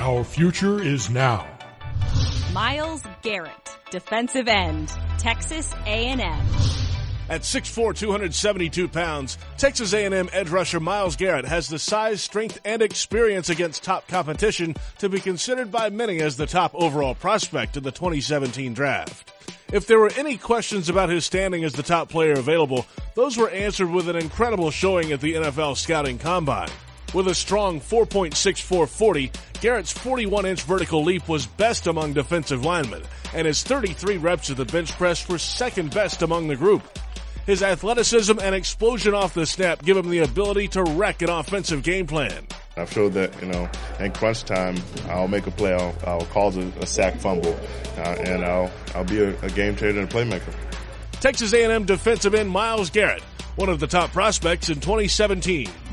Our future is now. Myles Garrett, defensive end, Texas A&M. At 6'4", 272 pounds, Texas A&M edge rusher Myles Garrett has the size, strength, and experience against top competition to be considered by many as the top overall prospect in the 2017 draft. If there were any questions about his standing as the top player available, those were answered with an incredible showing at the NFL Scouting Combine. With a strong 4.64 40, Garrett's 41-inch vertical leap was best among defensive linemen, and his 33 reps of the bench press were second best among the group. His athleticism and explosion off the snap give him the ability to wreck an offensive game plan. I've showed that, in crunch time, I'll make a play, I'll cause a sack fumble, and I'll be a game changer and a playmaker. Texas A&M defensive end Myles Garrett, one of the top prospects in 2017.